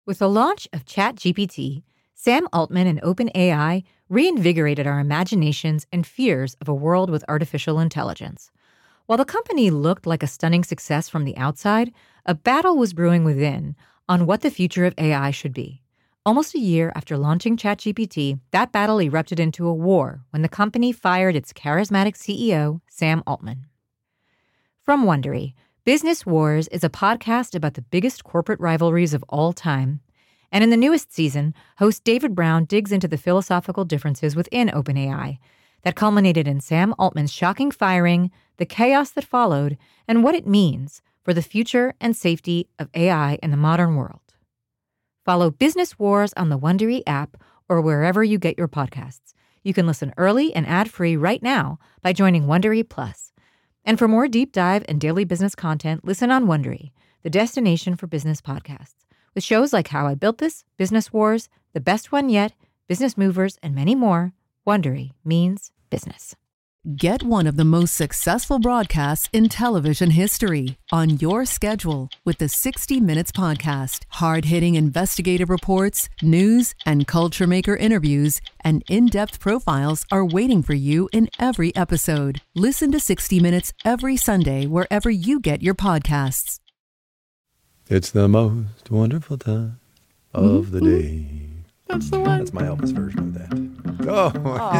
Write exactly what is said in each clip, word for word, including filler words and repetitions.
With the launch of ChatGPT, Sam Altman and OpenAI reinvigorated our imaginations and fears of a world with artificial intelligence. While the company looked like a stunning success from the outside, a battle was brewing within on what the future of A I should be. Almost a year after launching ChatGPT, that battle erupted into a war when the company fired its charismatic C E O, Sam Altman. From Wondery, Business Wars is a podcast about the biggest corporate rivalries of all time. And in the newest season, host David Brown digs into the philosophical differences within OpenAI that culminated in Sam Altman's shocking firing, the chaos that followed, and what it means for the future and safety of A I in the modern world. Follow Business Wars on the Wondery app or wherever you get your podcasts. You can listen early and ad-free right now by joining Wondery Plus. And for more deep dive and daily business content, listen on Wondery, the destination for business podcasts, with shows like How I Built This, Business Wars, The Best One Yet, Business Movers, and many more. Wondery means business. Get one of the most successful broadcasts in television history on your schedule with the sixty minutes Podcast. Hard-hitting investigative reports, news, and culture maker interviews, and in-depth profiles are waiting for you in every episode. Listen to sixty minutes every Sunday wherever you get your podcasts. It's the most wonderful time of Mm-hmm. the day. That's the one. That's my Elvis version of that. Oh,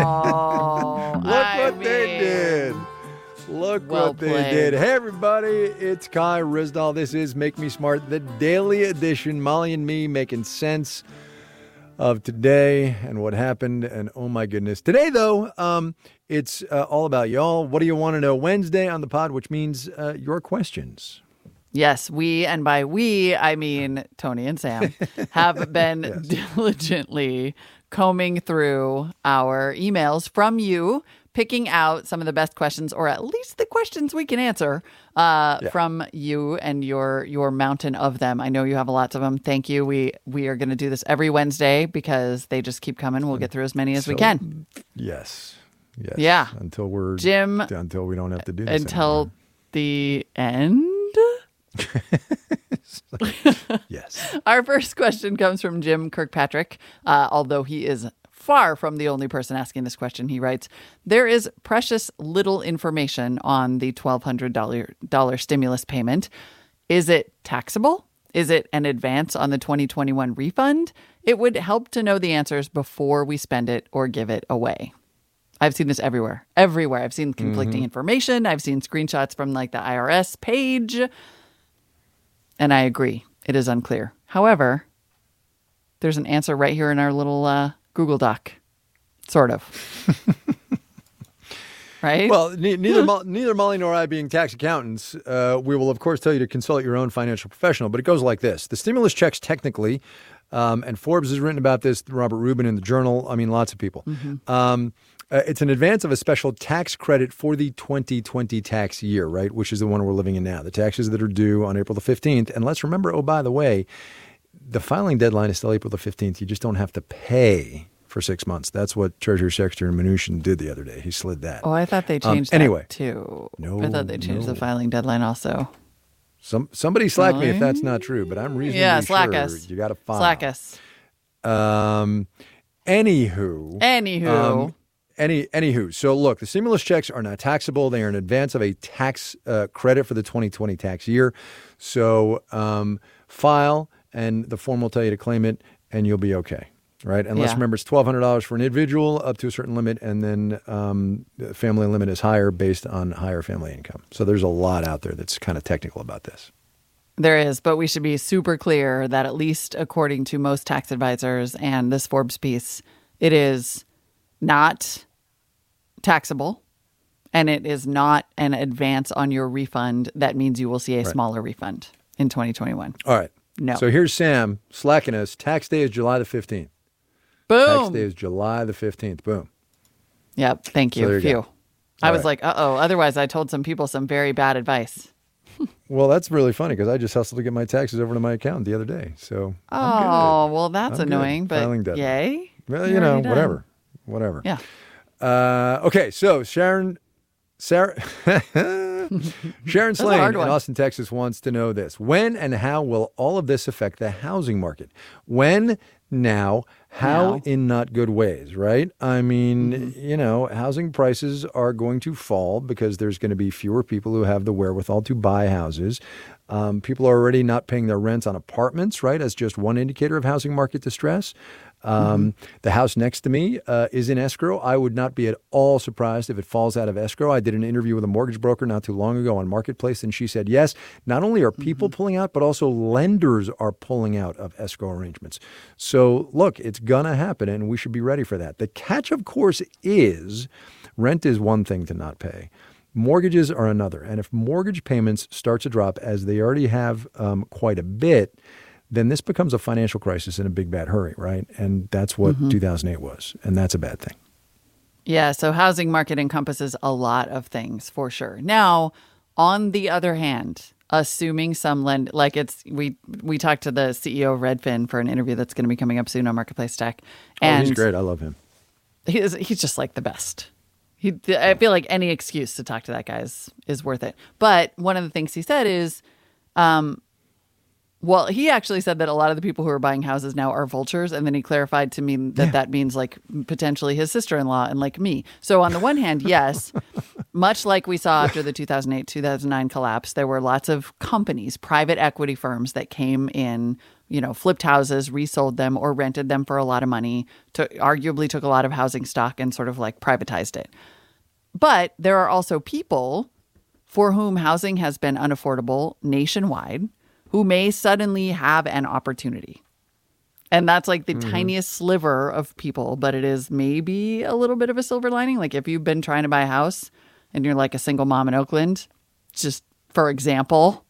Oh, look I what they mean, did. Look well what they played. did. Hey, everybody, it's Kai Rizdal. This is Make Me Smart, the daily edition. Molly and me making sense of today and what happened. And oh, my goodness. Today, though, um, it's uh, all about y'all. What do you want to know? Wednesday on the pod, which means uh, your questions. Yes, we, and by we, I mean Tony and Sam, have been Yes. diligently combing through our emails from you, picking out some of the best questions, or at least the questions we can answer uh, Yeah. from you and your your mountain of them. I know you have lots of them. Thank you. We we are going to do this every Wednesday because they just keep coming. We'll get through as many as we So, can. Yes. Yes. Yeah. Until we're Jim, until we don't have to do this until anymore. the end. Yes. Our first question comes from Jim Kirkpatrick. Uh, although he is far from the only person asking this question, he writes, there is precious little information on the twelve hundred dollars stimulus payment. Is it taxable? Is it an advance on the twenty twenty-one refund? It would help to know the answers before we spend it or give it away. I've seen this everywhere. Everywhere. I've seen conflicting Mm-hmm. information. I've seen screenshots from like the I R S page. And I agree. It is unclear. However, there's an answer right here in our little uh, Google Doc. Sort of. Right? Well, ne- neither Mo- neither Molly nor I, being tax accountants, uh, we will of course tell you to consult your own financial professional. But it goes like this: the stimulus checks technically, um, and Forbes has written about this. Robert Rubin in the Journal. I mean, lots of people. Um, uh, it's an advance of a special tax credit for the twenty twenty tax year, right? Which is the one we're living in now. The taxes that are due on April the fifteenth. And let's remember, oh, by the way, the filing deadline is still April the fifteenth. You just don't have to pay for six months. That's what Treasury Secretary Mnuchin did the other day. He slid that. oh, I thought they Um, changed anyway. that too. No, I thought they changed no. the filing deadline also. Some somebody slack me if Really? that's not true, but I'm reasonably Yeah, slack sure us. you got to file. Slack us. Um, anywho, Anywho. um, any anywho. So look, the stimulus checks are not taxable. They are in advance of a tax uh, credit for the twenty twenty tax year. So um, file, and the form will tell you to claim it, and you'll be okay. Right. And let's Yeah. remember, it's twelve hundred dollars for an individual up to a certain limit. And then um, the family limit is higher based on higher family income. So there's a lot out there that's kind of technical about this. There is, but we should be super clear that at least according to most tax advisors and this Forbes piece, it is not taxable and it is not an advance on your refund. That means you will see a Right. smaller refund in twenty twenty-one. All right. No. So here's Sam slacking us. Tax day is July the fifteenth. Tax Boom. day is July the fifteenth. Boom. Yep. Thank So you. there you Phew. go. I All was right. like, uh-oh. Otherwise, I told some people some very bad advice. Well, that's really funny because I just hustled to get my taxes over to my account the other day. So I'm Oh, well, that's I'm good. annoying, but Filing deadline. yay. good. Well, You're you know, already done. whatever. Whatever. Yeah. Uh, okay. So Sharon, Sarah, Sharon a Slane hard in one. Austin, Texas wants to know this. When and how will all of this affect the housing market? When, now, how Now. in not good ways, right? I mean, you know, housing prices are going to fall because there's going to be fewer people who have the wherewithal to buy houses. Um, people are already not paying their rent on apartments, right? As just one indicator of housing market distress. Um, mm-hmm. The house next to me uh, is in escrow. I would not be at all surprised if it falls out of escrow. I did an interview with a mortgage broker not too long ago on Marketplace, and she said, yes, not only are people mm-hmm. pulling out, but also lenders are pulling out of escrow arrangements. So, look, it's going to happen, and we should be ready for that. The catch, of course, is rent is one thing to not pay. Mortgages are another. And if mortgage payments start to drop, as they already have um, quite a bit, then this becomes a financial crisis in a big, bad hurry, right? And that's what mm-hmm. two thousand eight was. And that's a bad thing. Yeah, so housing market encompasses a lot of things for sure. Now, on the other hand, assuming some lend, like it's, we we talked to the C E O of Redfin for an interview that's going to be coming up soon on Marketplace Tech. And oh, he's great. I love him. He's, he's just like the best. He, I feel like any excuse to talk to that guy is, is worth it. But one of the things he said is, um, well, he actually said that a lot of the people who are buying houses now are vultures. And then he clarified to me that yeah. that means like potentially his sister-in-law and like me. So on the one hand, yes, much like we saw after the two thousand eight, two thousand nine collapse, there were lots of companies, private equity firms that came in, you know, flipped houses, resold them or rented them for a lot of money, to, arguably took a lot of housing stock and sort of like privatized it. But there are also people for whom housing has been unaffordable nationwide, who may suddenly have an opportunity. And that's like the mm-hmm. tiniest sliver of people, but it is maybe a little bit of a silver lining. Like if you've been trying to buy a house and you're like a single mom in Oakland, just for example,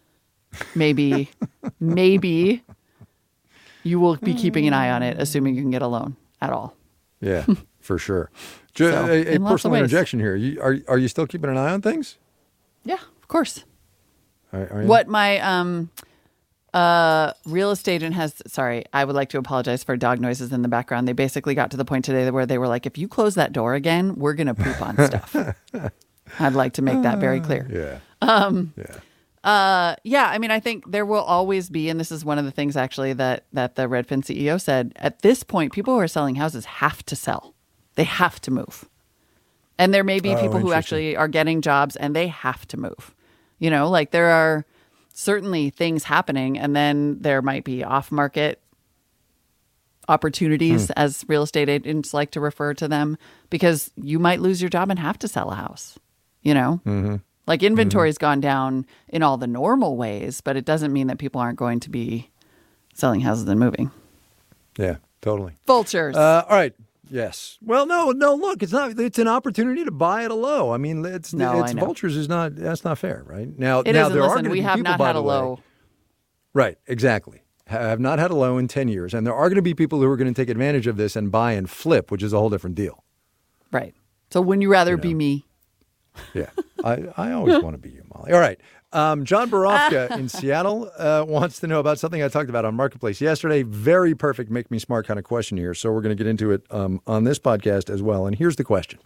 maybe, maybe you will be keeping an eye on it, assuming you can get a loan at all. Yeah, for sure. Just so, a a personal interjection here. You, are, are you still keeping an eye on things? Yeah, of course. Are, are you? What my um, uh, real estate agent has, sorry, I would like to apologize for dog noises in the background. They basically got to the point today where they were like, if you close that door again, we're going to poop on stuff. I'd like to make that very clear. Yeah. Um, yeah. Uh, yeah, I mean, I think there will always be, and this is one of the things actually that, that the Redfin C E O said, at this point, people who are selling houses have to sell. They have to move. And there may be oh, people who actually are getting jobs and they have to move. You know, like there are certainly things happening, and then there might be off-market opportunities, hmm. as real estate agents like to refer to them, because you might lose your job and have to sell a house, you know? Mm-hmm. Like inventory's mm-hmm. gone down in all the normal ways, but it doesn't mean that people aren't going to be selling houses and moving. Yeah, totally. Vultures. Uh, all right. Yes. Well, no, no. Look, it's not. It's an opportunity to buy at a low. I mean, it's no, it's vultures is not. That's not fair, right? Now, it now isn't. there Listen, are going we to be have people, not by had the a way, low. Right. Exactly. Have not had a low in ten years, and there are going to be people who are going to take advantage of this and buy and flip, which is a whole different deal. Right. So, wouldn't you rather you know? be me? Yeah, I, I always want to be you, Molly. All right. Um, John Borofka in Seattle uh, wants to know about something I talked about on Marketplace yesterday. Very perfect, make me smart kind of question here. So we're going to get into it um, on this podcast as well. And here's the question.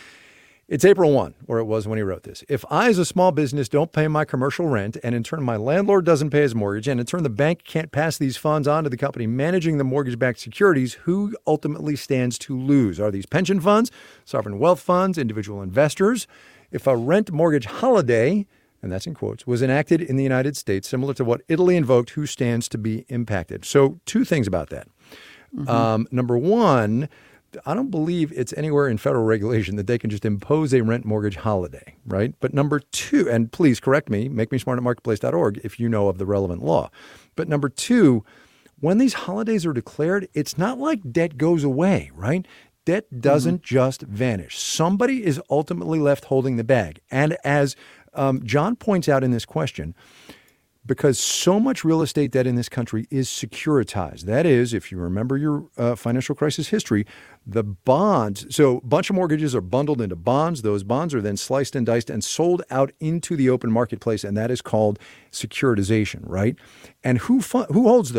It's April first, or it was when he wrote this. If I, as a small business, don't pay my commercial rent, and in turn my landlord doesn't pay his mortgage, and in turn the bank can't pass these funds on to the company managing the mortgage-backed securities, who ultimately stands to lose? Are these pension funds, sovereign wealth funds, individual investors? If a rent mortgage holiday, and that's in quotes, was enacted in the United States, similar to what Italy invoked, who stands to be impacted? So two things about that. Mm-hmm. Um, number one, I don't believe it's anywhere in federal regulation that they can just impose a rent mortgage holiday, right? But number two, and please correct me, make me smart at marketplace dot org if you know of the relevant law. But number two, when these holidays are declared, it's not like debt goes away, right? Debt doesn't mm-hmm. just vanish. Somebody is ultimately left holding the bag. And as um, John points out in this question, because so much real estate debt in this country is securitized. That is, if you remember your uh, financial crisis history, the bonds, so a bunch of mortgages are bundled into bonds. Those bonds are then sliced and diced and sold out into the open marketplace, and that is called securitization, right? And who fu- who holds those?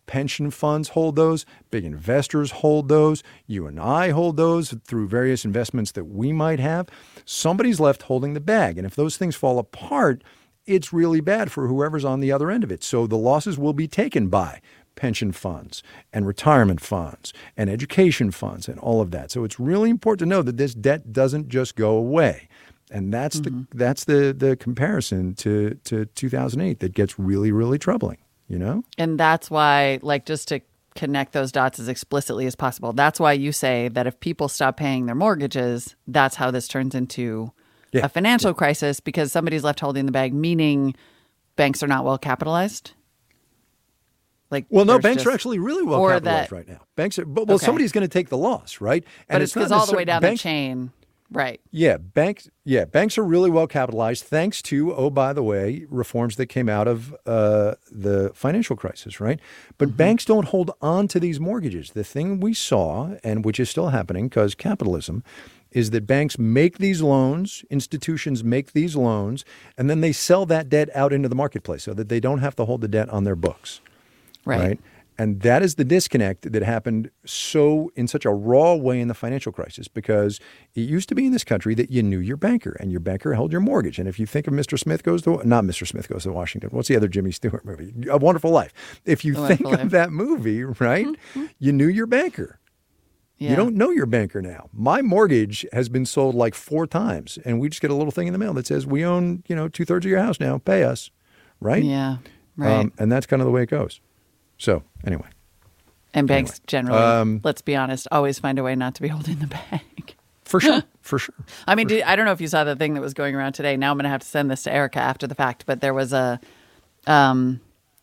Pension funds hold those. Big investors hold those. You and I hold those through various investments that we might have. Somebody's left holding the bag. And if those things fall apart, it's really bad for whoever's on the other end of it. So the losses will be taken by pension funds and retirement funds and education funds and all of that. So it's really important to know that this debt doesn't just go away. And that's mm-hmm. the that's the the comparison to, to two thousand eight that gets really, really troubling, you know? And that's why, like, just to connect those dots as explicitly as possible, that's why you say that if people stop paying their mortgages, that's how this turns into yeah. a financial yeah. crisis, because somebody's left holding the bag, meaning banks are not well capitalized. Like, well, no, banks just, are actually really well capitalized that, right now. Banks are, but well, okay. somebody's going to take the loss, right? And but it's because all the way down banks, the chain, right? Yeah, banks. Yeah, banks are really well capitalized, thanks to, oh, by the way, reforms that came out of uh, the financial crisis, right? But mm-hmm. banks don't hold on to these mortgages. The thing we saw, and which is still happening because capitalism, is that banks make these loans, institutions make these loans, and then they sell that debt out into the marketplace so that they don't have to hold the debt on their books. Right. right. And that is the disconnect that happened so in such a raw way in the financial crisis, because it used to be in this country that you knew your banker and your banker held your mortgage. And if you think of Mister Smith Goes to, not Mister Smith Goes to Washington, what's the other Jimmy Stewart movie? A Wonderful Life. If you A think Wonderful of Life. that movie, right, mm-hmm. you knew your banker. Yeah. You don't know your banker now. My mortgage has been sold like four times, and we just get a little thing in the mail that says, we own, you know, two thirds of your house now, pay us, right? Yeah, right. Um, and that's kind of the way it goes. So anyway. And banks anyway. generally, um, let's be honest, always find a way not to be holding the bag. For sure, for sure. I mean, did, sure. I don't know if you saw the thing that was going around today. Now I'm going to have to send this to Erica after the fact, but there was a um,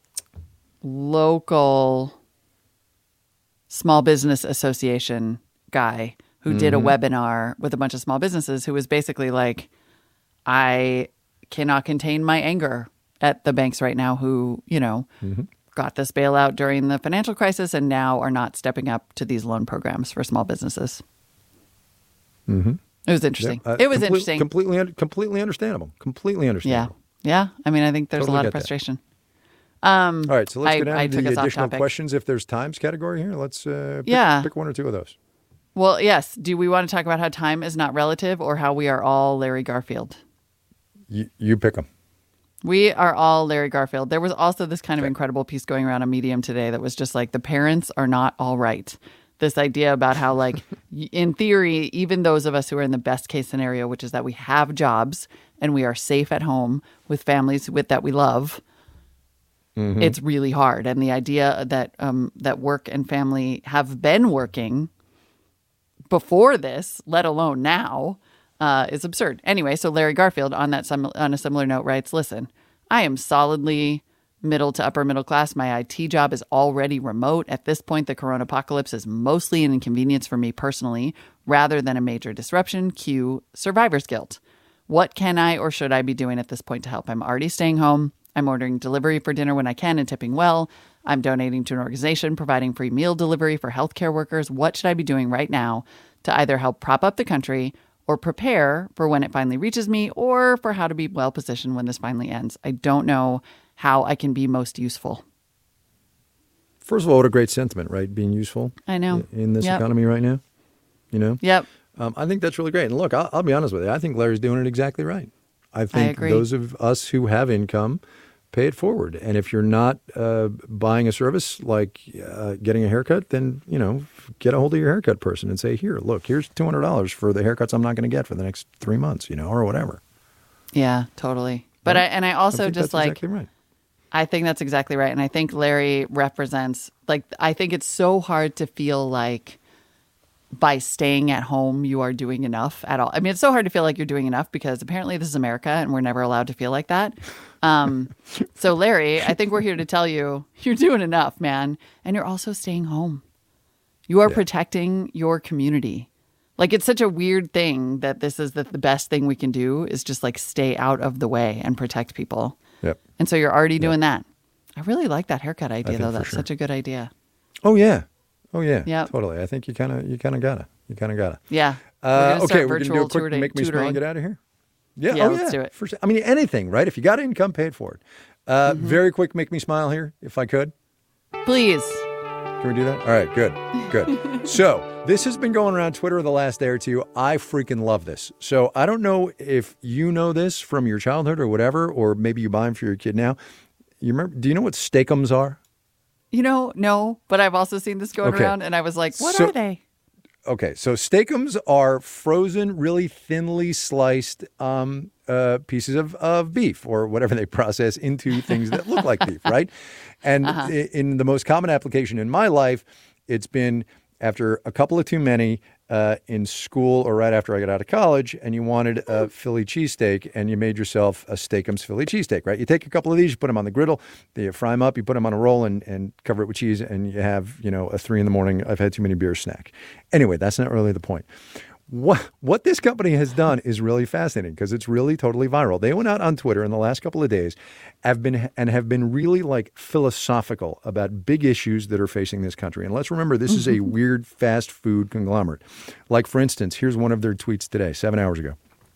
local small business association guy who mm-hmm. did a webinar with a bunch of small businesses who was basically like, I cannot contain my anger at the banks right now who, you know, mm-hmm. got this bailout during the financial crisis and now are not stepping up to these loan programs for small businesses. Mm-hmm. It was interesting. Yeah, uh, it was complete, interesting. Completely, completely understandable. Completely understandable. Yeah. Yeah. I mean, I think there's totally a lot of frustration. Um, All right. So let's I, go down I to the additional topic. questions. If there's times category here, let's uh, pick, yeah. pick one or two of those. Well, yes. Do we want to talk about how time is not relative or how we are all Larry Garfield? You, you pick them. We are all Larry Garfield. There was also this kind of incredible piece going around on Medium today that was just like, the parents are not all right. This idea about how, like, in theory, even those of us who are in the best case scenario, which is that we have jobs and we are safe at home with families with that we love, mm-hmm. it's really hard. And the idea that um, that work and family have been working before this, let alone now, Uh, is absurd. Anyway, so Larry Garfield on that sim- on a similar note writes, listen, I am solidly middle to upper middle class. My I T job is already remote. At this point, the corona apocalypse is mostly an inconvenience for me personally rather than a major disruption. Cue survivor's guilt. What can I or should I be doing at this point to help? I'm already staying home. I'm ordering delivery for dinner when I can and tipping well. I'm donating to an organization providing free meal delivery for healthcare workers. What should I be doing right now to either help prop up the country or prepare for when it finally reaches me, or for how to be well positioned when this finally ends? I don't know how I can be most useful. First of all, what a great sentiment, right? Being useful. I know. In this yep. economy right now, you know? Yep. Um, I think that's really great. And look, I'll, I'll be honest with you. I think Larry's doing it exactly right. I think I agree. Those of us who have income pay it forward. And if you're not uh, buying a service like uh, getting a haircut, then, you know, get a hold of your haircut person and say, here, look, here's two hundred dollars for the haircuts I'm not going to get for the next three months, you know, or whatever. Yeah, totally. But right? I, and I also I think just that's like, exactly right. I think that's exactly right. And I think Larry represents, like, I think it's so hard to feel like by staying at home, you are doing enough at all. I mean, it's so hard to feel like you're doing enough because apparently this is America and we're never allowed to feel like that. Um, so Larry, I think we're here to tell you, you're doing enough, man. And you're also staying home. You are yeah. protecting your community. Like, it's such a weird thing that this is the, the best thing we can do is just like stay out of the way and protect people. Yep. And so you're already yep. doing that. I really like that haircut idea, though. That's sure. such a good idea. Oh, yeah. Oh, yeah. Yeah. Totally. I think you kind of you kind of got to. You kind of got to. Yeah. Uh, we're okay, we're going to do a tutor- quick make me smile and get out of here. Yeah, yeah oh, let's yeah. do it. For, I mean, anything, right? If you got income, pay it forward. Uh, mm-hmm. Very quick make me smile here, if I could. Please. Can we do that? All right, good, good. So this has been going around Twitter the last day or two. I freaking love this. So I don't know if you know this from your childhood or whatever, or maybe you buy them for your kid now. You remember? Do you know what Steakums are? You know, no, but I've also seen this going Okay. around, and I was like, what So- are they? Okay, so Steakums are frozen, really thinly sliced um, uh, pieces of, of beef or whatever they process into things that look like beef, right? And Uh-huh. i- in the most common application in my life, it's been after a couple of too many uh, in school or right after I got out of college, and you wanted a Philly cheesesteak, and you made yourself a Steakums Philly cheesesteak, right? You take a couple of these, you put them on the griddle, you fry them up, you put them on a roll, and, and cover it with cheese, and you have, you know, a three in the morning, I've had too many beers snack. Anyway, that's not really the point. What what this company has done is really fascinating because it's really totally viral. They went out on Twitter in the last couple of days have been and have been really like philosophical about big issues that are facing this country. And let's remember, this is a weird fast food conglomerate. Like, for instance, here's one of their tweets today, seven hours ago.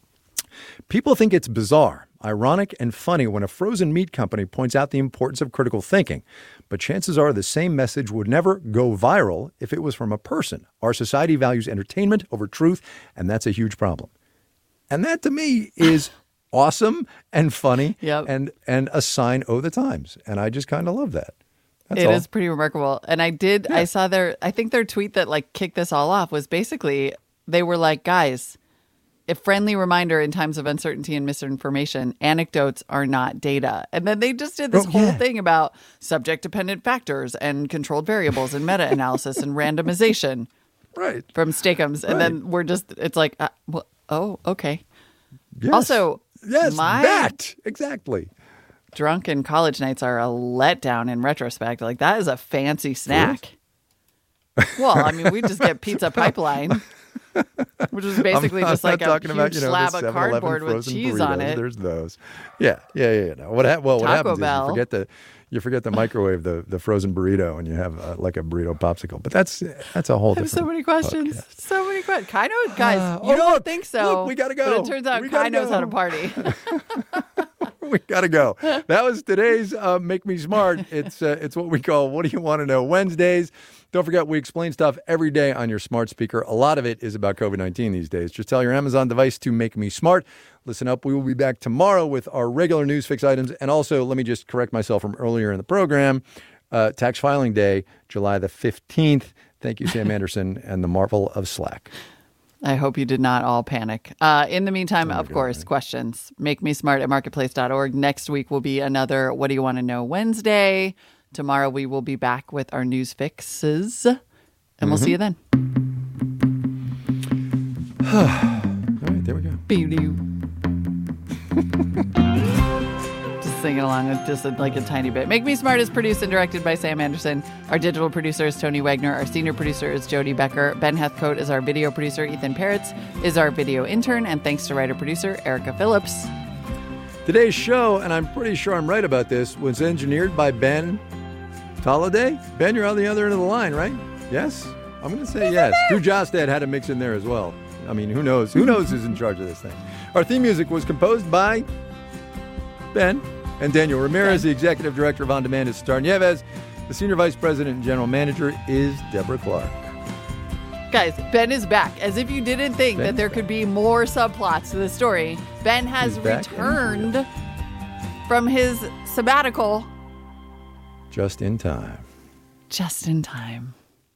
People think it's bizarre, ironic, and funny when a frozen meat company points out the importance of critical thinking. But chances are the same message would never go viral if it was from a person. Our society values entertainment over truth, and that's a huge problem. And that, to me, is awesome and funny Yep. and, and a sign of the times. And I just kind of love that. That's It all. is pretty remarkable. And I did, I saw their, I think their tweet that like kicked this all off was basically, they were like, guys, a friendly reminder in times of uncertainty and misinformation, anecdotes are not data. And then they just did this Oh, whole yeah. thing about subject-dependent factors and controlled variables and meta-analysis and randomization Right. from Steakums. And Right. then we're just, it's like, uh, well, oh, okay. Yes. Also, yes, my- that. Exactly. Drunken college nights are a letdown in retrospect. Like, that is a fancy snack. Well, I mean, we just get pizza pipeline, which is basically I'm just not like a talking huge about, you know, slab the of seven eleven cardboard with frozen cheese on burritos. it. There's those. Yeah, yeah, yeah. yeah. No. What ha- well, what Taco happens Bell. is you forget the you forget the microwave the, the frozen burrito, and you have uh, like a burrito popsicle. But that's that's a whole I have different. so many questions. podcast. So many questions. Kai knows, guys, Uh, you oh, don't look, think so. look, we gotta go. But it turns out We Kai gotta knows how to go. party. We gotta go. That was today's uh, Make Me Smart. It's uh, it's what we call What Do You Want to Know Wednesdays. Don't forget, we explain stuff every day on your smart speaker. A lot of it is about COVID nineteen these days. Just tell your Amazon device to Make Me Smart. Listen up. We will be back tomorrow with our regular news fix items. And also, let me just correct myself from earlier in the program. Uh, tax filing day, July the fifteenth. Thank you, Sam Anderson and the marvel of Slack. I hope you did not all panic. Uh, in the meantime, Oh of course, questions. Make me smart at marketplace dot org. Next week will be another What Do You Want to Know Wednesday. Tomorrow we will be back with our news fixes. And Mm-hmm. we'll see you then. All right, there we go. Boo-doo. Just singing along with just a, like a tiny bit. Make Me Smart is produced and directed by Sam Anderson. Our digital producer is Tony Wagner. Our senior producer is Jody Becker. Ben Heathcote is our video producer. Ethan Peretz is our video intern. And thanks to writer-producer Erica Phillips. Today's show, and I'm pretty sure I'm right about this, was engineered by Ben Tolliday. Ben, you're on the other end of the line, right? Yes? I'm going to say yes. Drew Jostad had a mix in there as well. I mean, who knows? Who knows who's in charge of this thing? Our theme music was composed by Ben and Daniel Ramirez. The executive director of On Demand is Star Nieves. The senior vice president and general manager is Deborah Clark. Guys, Ben is back. As if you didn't think Ben's that there could be more subplots to the story, Ben has He's back and returned from his sabbatical Just in time. just in time.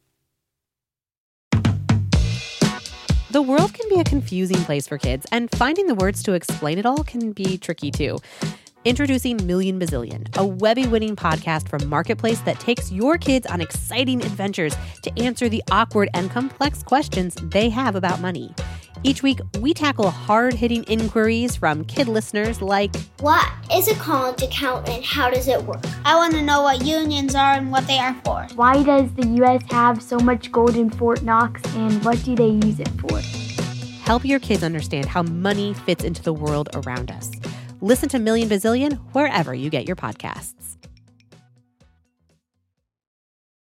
The world can be a confusing place for kids, and finding the words to explain it all can be tricky too. Introducing Million Bazillion, a Webby-winning podcast from Marketplace that takes your kids on exciting adventures to answer the awkward and complex questions they have about money. Each week, we tackle hard-hitting inquiries from kid listeners like, What is a college account and how does it work? I want to know what unions are and what they are for. Why does the U S have so much gold in Fort Knox, and what do they use it for? help your kids understand how money fits into the world around us. Listen to Million Bazillion wherever you get your podcasts.